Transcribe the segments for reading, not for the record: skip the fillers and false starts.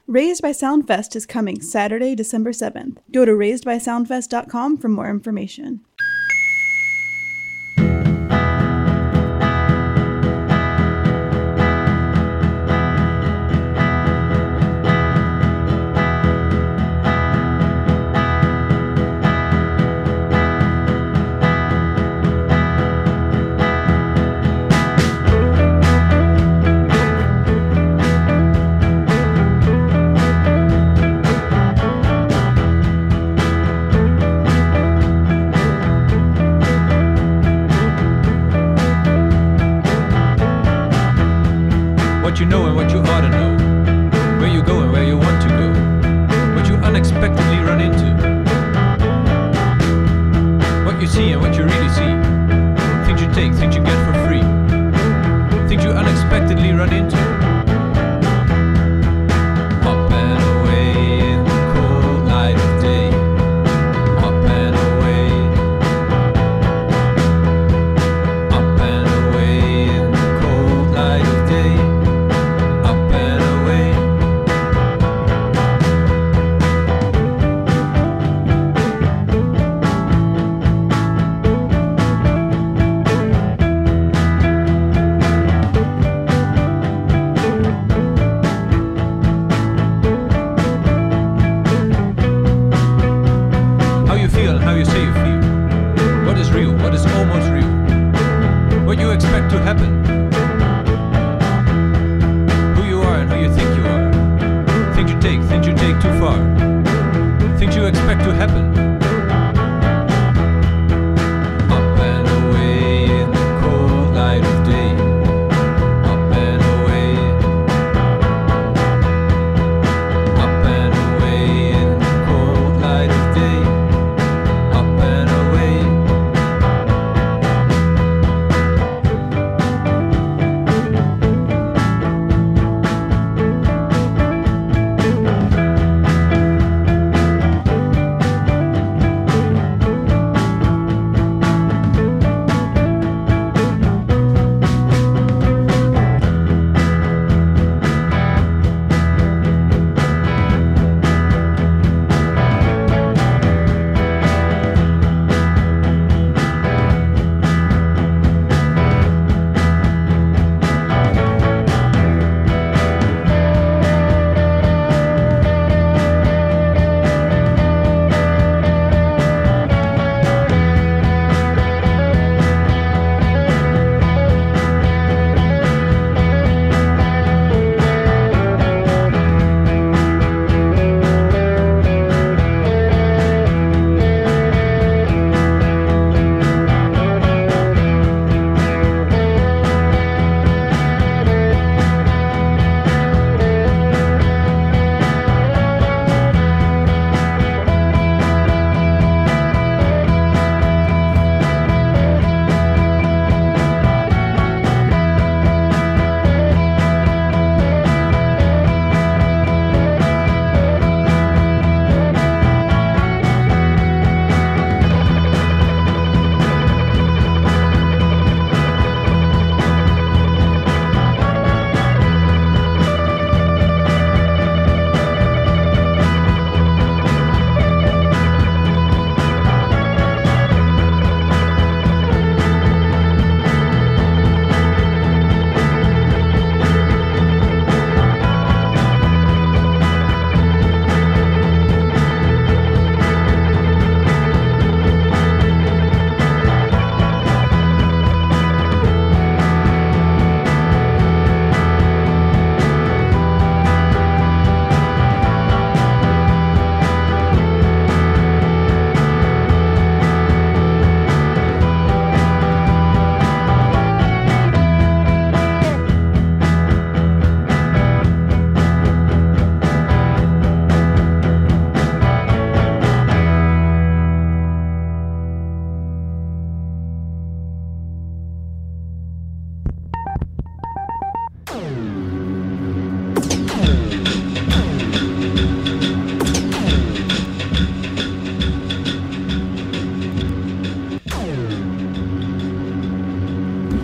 Raised by Soundfest is coming Saturday, December 7th. Go to raisedbysoundfest.com for more information. What you know and what you ought to know, where you go and where you want to go, what you unexpectedly run into, what you see and what you really see, things you take, things you get for free, things you unexpectedly run into. Up and away in the cold light of day, up and away, up and away in the cold light of day. How you say you feel, what is real, what is almost real, what you expect to happen, who you are and who you think you are, things you take too far, things you expect to happen. Up and away in the cold light of day, up and away, up and away in the cold light of day.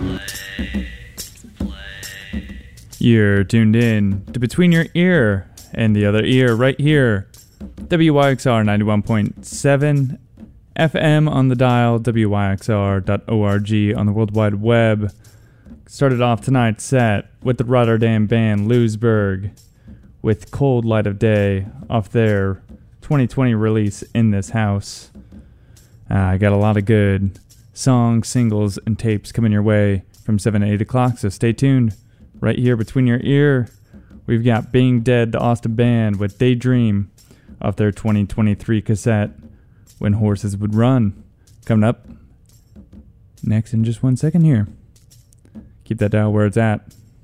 You're tuned in to Between Your Ear in the other ear, right here. WYXR 91.7 FM on the dial, WYXR.org on the World Wide Web. Started off tonight's set with the Rotterdam band Lewisburg with Cold Light of Day off their 2020 release In This House. I got a lot of good songs, singles, and tapes coming your way from 7 to 8 o'clock, so stay tuned. Right here between your ear, we've got Being Dead, the Austin Band, with Daydream off their 2023 cassette, When Horses Would Run. Coming up next in just 1 second here. Keep that dial where it's at.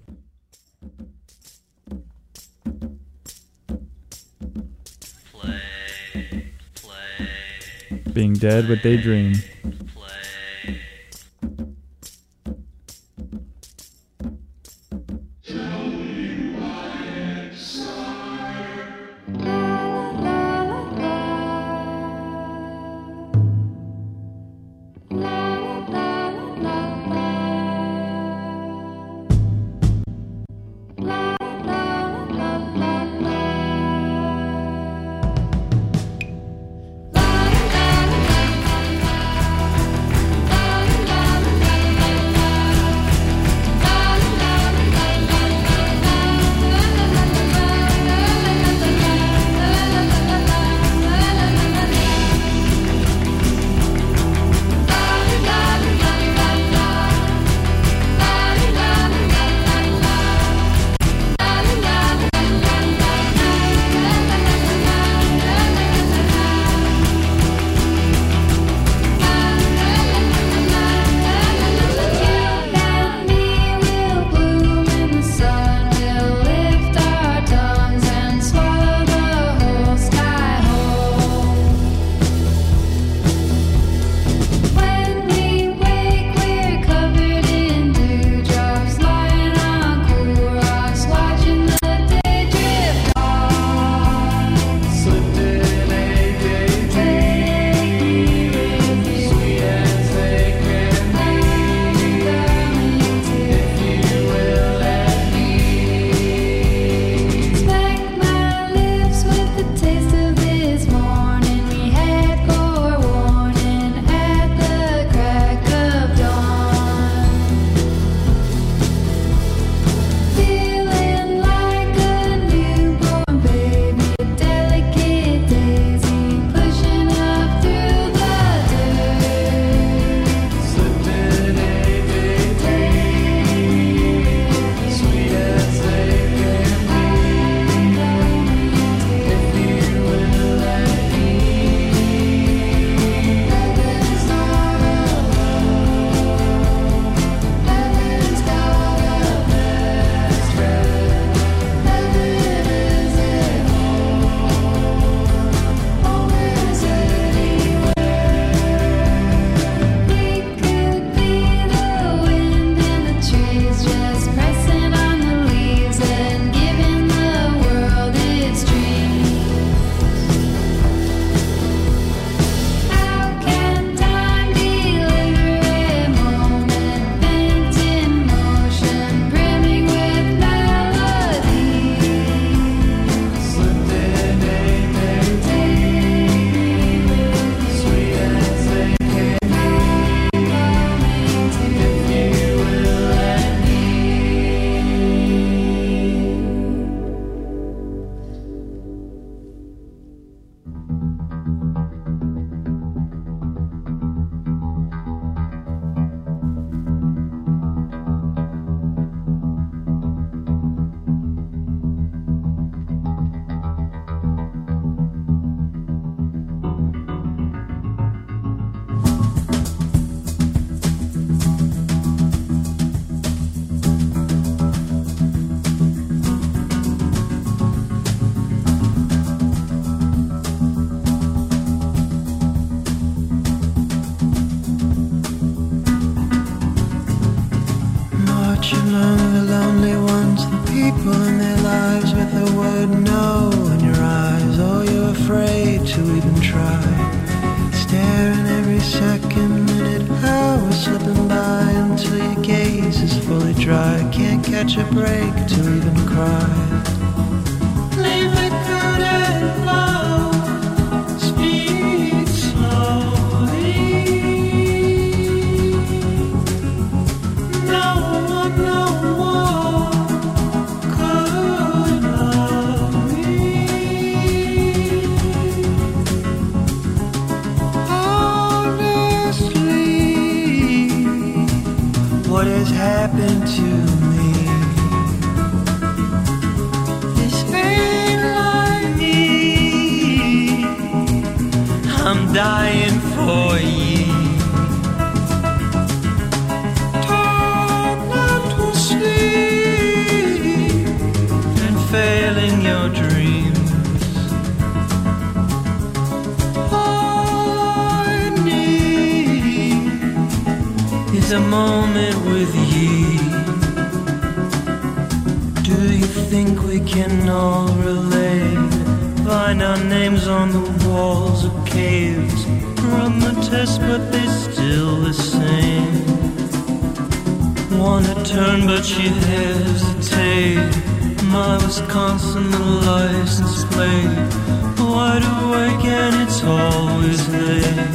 Play. Being Dead with Daydream. Dry, can't catch a break to even cry. Leave me happened to me. This ain't like me. I'm dying for you. Turn not to sleep and failing your dreams. All I need is a moment with you. Do you think we can all relate? Find our names on the walls of caves. Run the test, but they're still the same. Wanna turn, but she hesitates. My Wisconsin, the license plate. Wide awake and it's always late.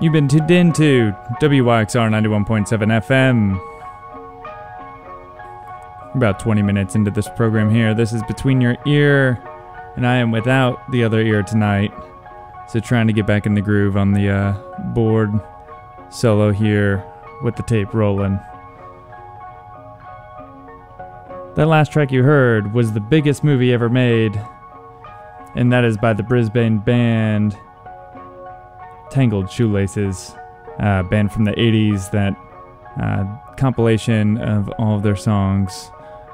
You've been tuned in to WYXR 91.7 FM. About 20 minutes into this program here. This is Between Your Ear, and I am without the other ear tonight. So trying to get back in the groove on the board solo here with the tape rolling. That last track you heard was the biggest movie ever made, and that is by the Brisbane band Tangled Shoelaces, band from the 80s. That compilation of all of their songs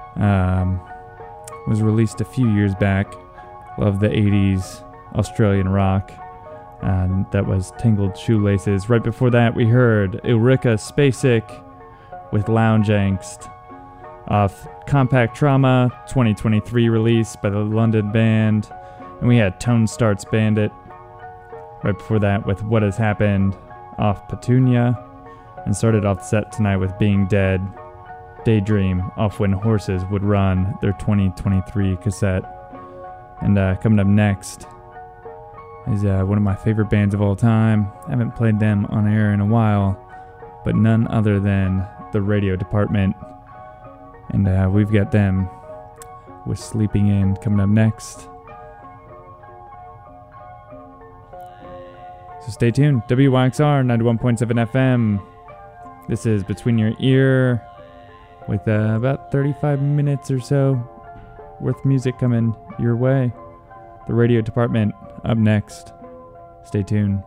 was released a few years back. Love the 80s Australian rock. And that was Tangled Shoelaces. Right before that, we heard Ulrika Spacek with Lounge Angst off Compact Trauma 2023 release by the London band. And we had Tone Starts Bandit right before that with What Has Happened off Petunia. And started off the set tonight with Being Dead, Daydream off When Horses Would Run, their 2023 cassette. And coming up next is one of my favorite bands of all time. I haven't played them on air in a while, but none other than the Radio Department. And we've got them with Sleeping In coming up next. So stay tuned. WYXR 91.7 FM. This is Between Your Ear with about 35 minutes or so worth of music coming your way. The Radio Department up next. Stay tuned.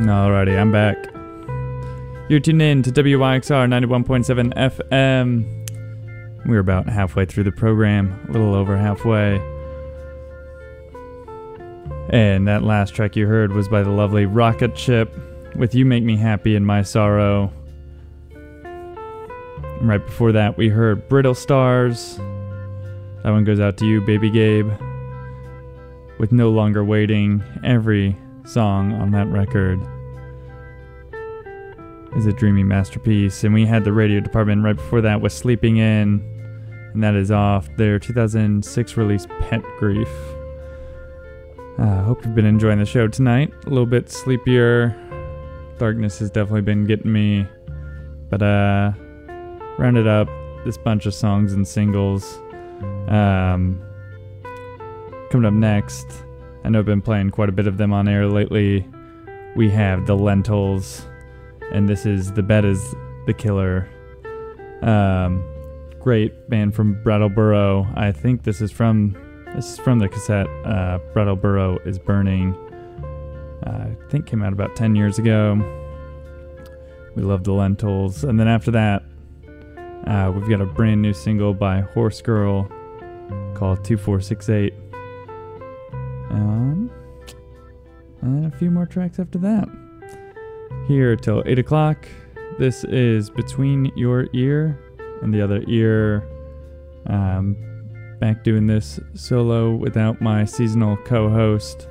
Alrighty, I'm back. You're tuned in to WYXR 91.7 FM. We're about halfway through the program, a little over halfway. And that last track you heard was by the lovely Rocket Ship with You Make Me Happy in My Sorrow. And right before that, we heard Brittle Stars. That one goes out to you, Baby Gabe, with No Longer Waiting. Every song on that record is a dreamy masterpiece. And we had the radio department right before that with Sleeping In, and that is off their 2006 release Pet Grief. Hope you've been enjoying the show tonight. A little bit sleepier. Darkness has definitely been getting me. But rounded up this bunch of songs and singles. Coming up next, I know I've been playing quite a bit of them on air lately. We have The Lentils, and this is The Bed is the Killer. Great band from Brattleboro. I think this is from the cassette Brattleboro is Burning. I think came out about 10 years ago. We love The Lentils. And then after that, we've got a brand new single by Horse Girl called 2468. And a few more tracks after that. Here till 8 o'clock. This is Between Your Ear and the Other Ear. Back doing this solo without my seasonal co-host.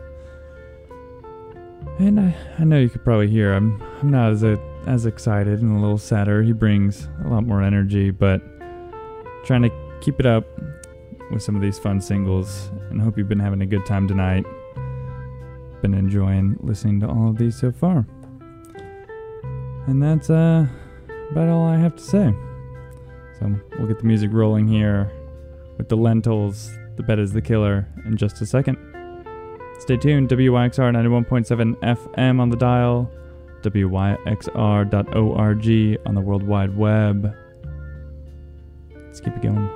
And I know you could probably hear I'm not as excited and a little sadder. He brings a lot more energy, but trying to keep it up with some of these fun singles, and hope you've been having a good time tonight. Been enjoying listening to all of these so far. And that's about all I have to say. So we'll get the music rolling here with The Lentils, The Bed is the Killer, in just a second. Stay tuned, WYXR 91.7 FM on the dial, WYXR.org on the World Wide Web. Let's keep it going.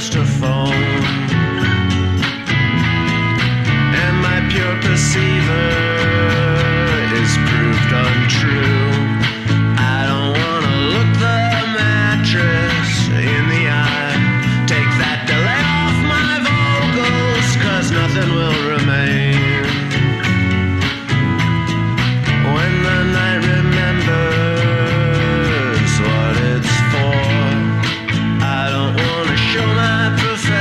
just a phone. And my pure perceiver is proved untrue. I don't wanna look the mattress in the eye. Take that delay off my vocals, 'cause nothing will remain. When the night remembers what it's for, I don't wanna show my perfection.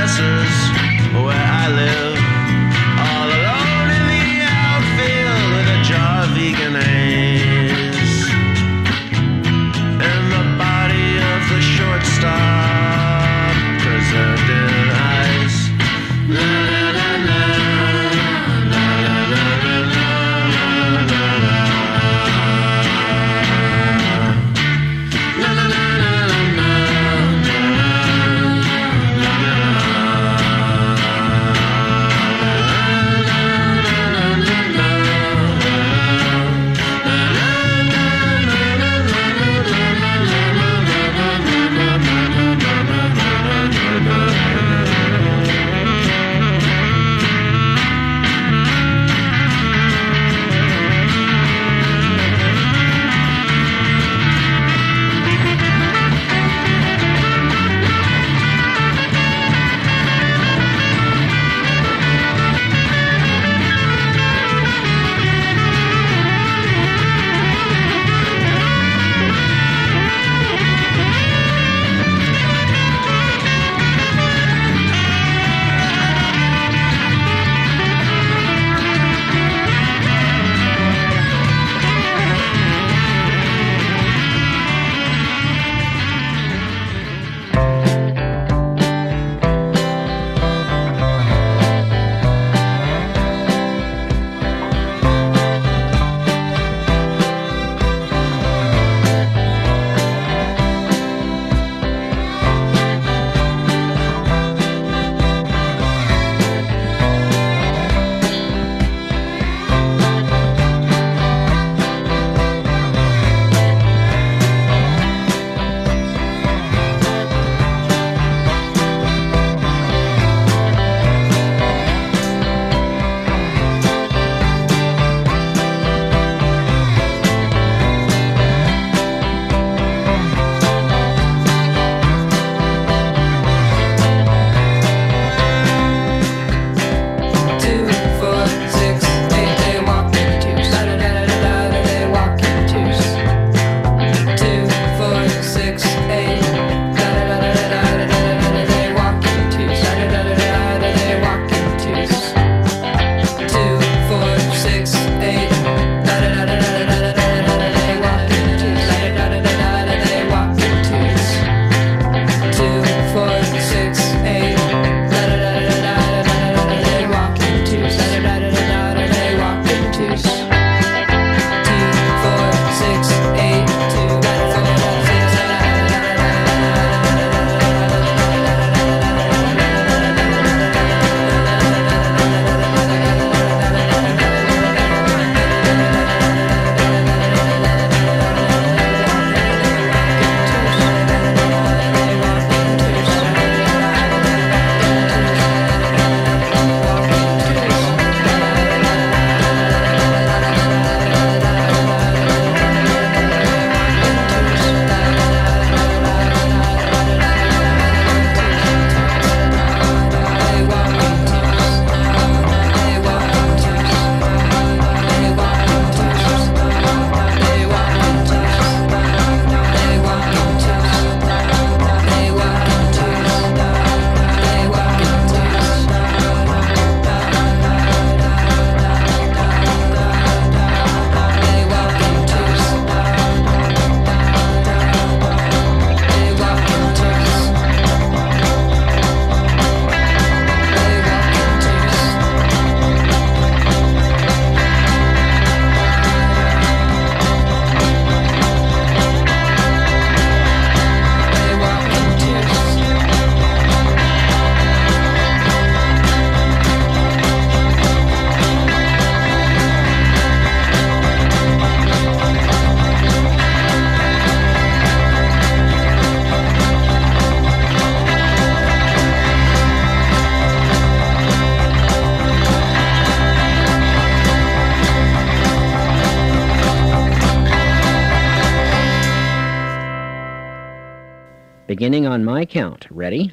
Beginning on my count. Ready?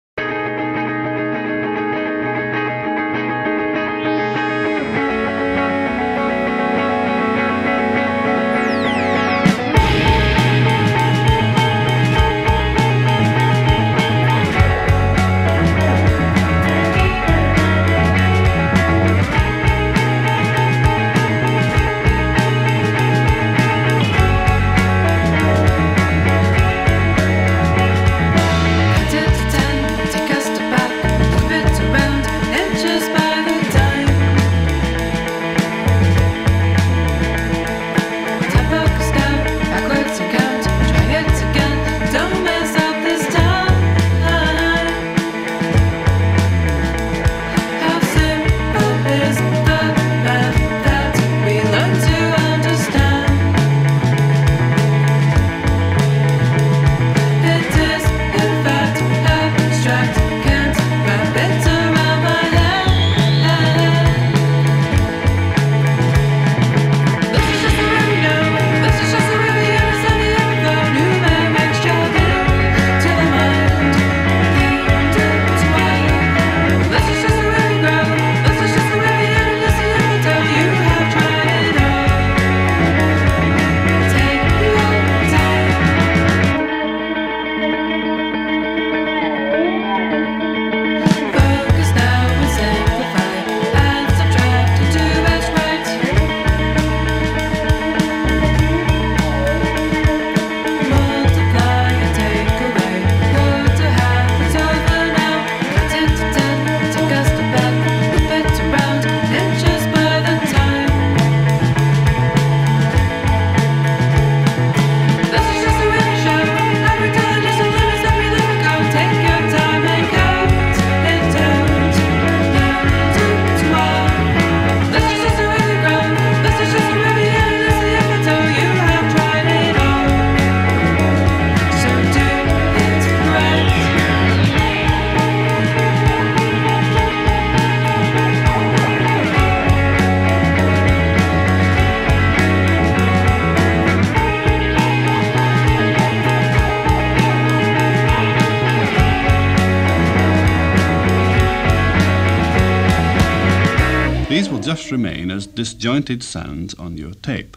These will just remain as disjointed sounds on your tape.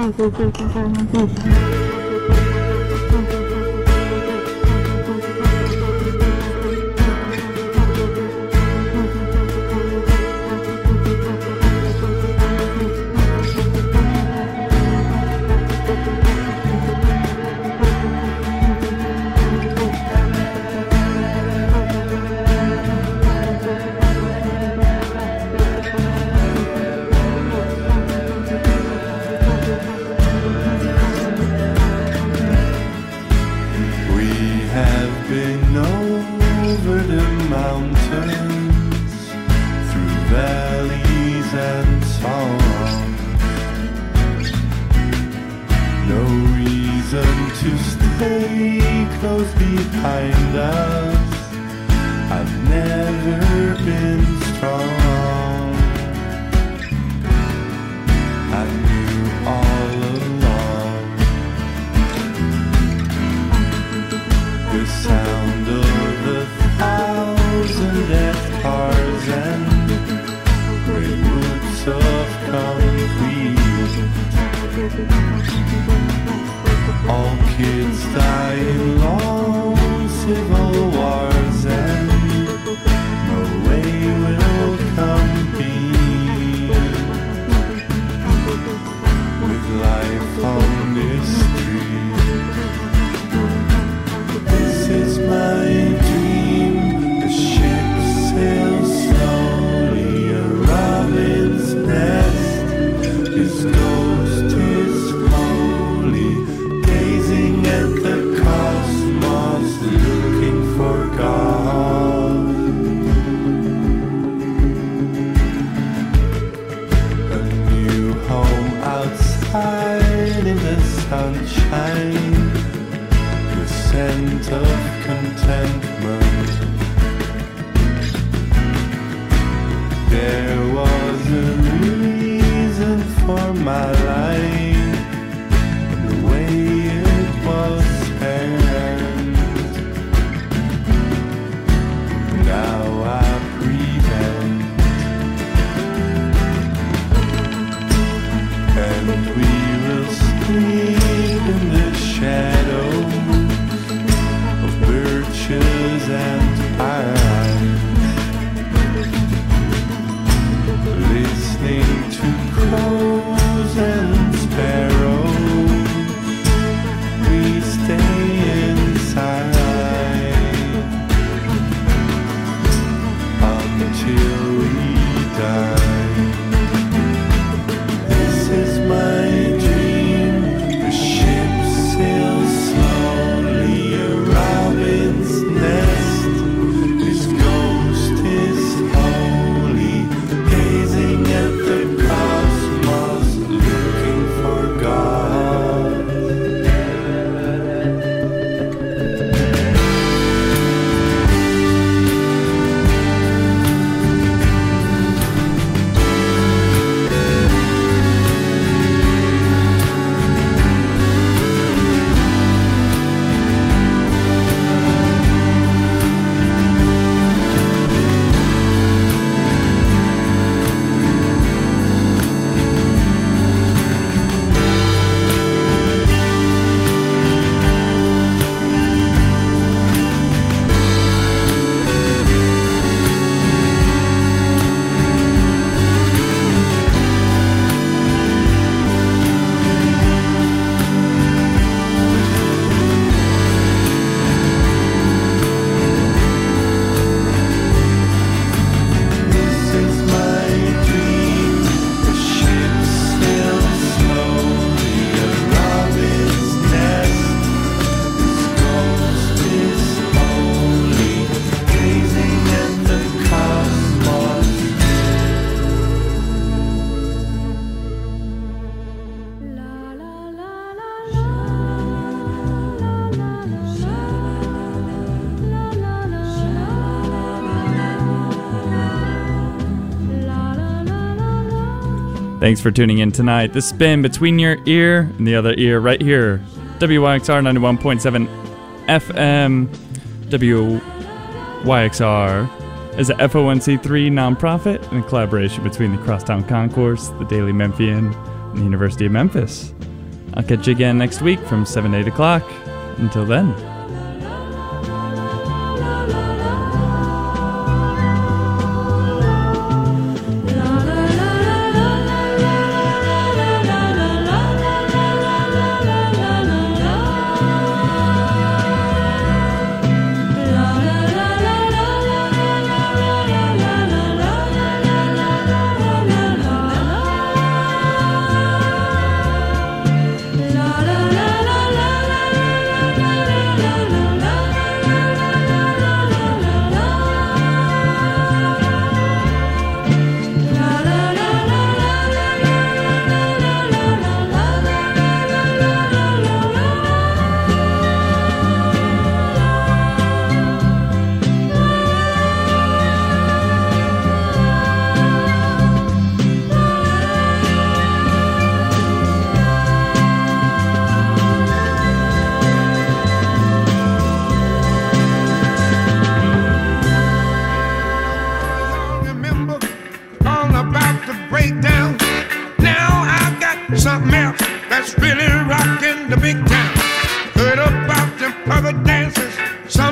Thanks for tuning in tonight. The spin between your ear and the other ear right here. WYXR 91.7 FM. WYXR is a FONC3 nonprofit in a collaboration between the Crosstown Concourse, the Daily Memphian, and the University of Memphis. I'll catch you again next week from 7 to 8 o'clock. Until then.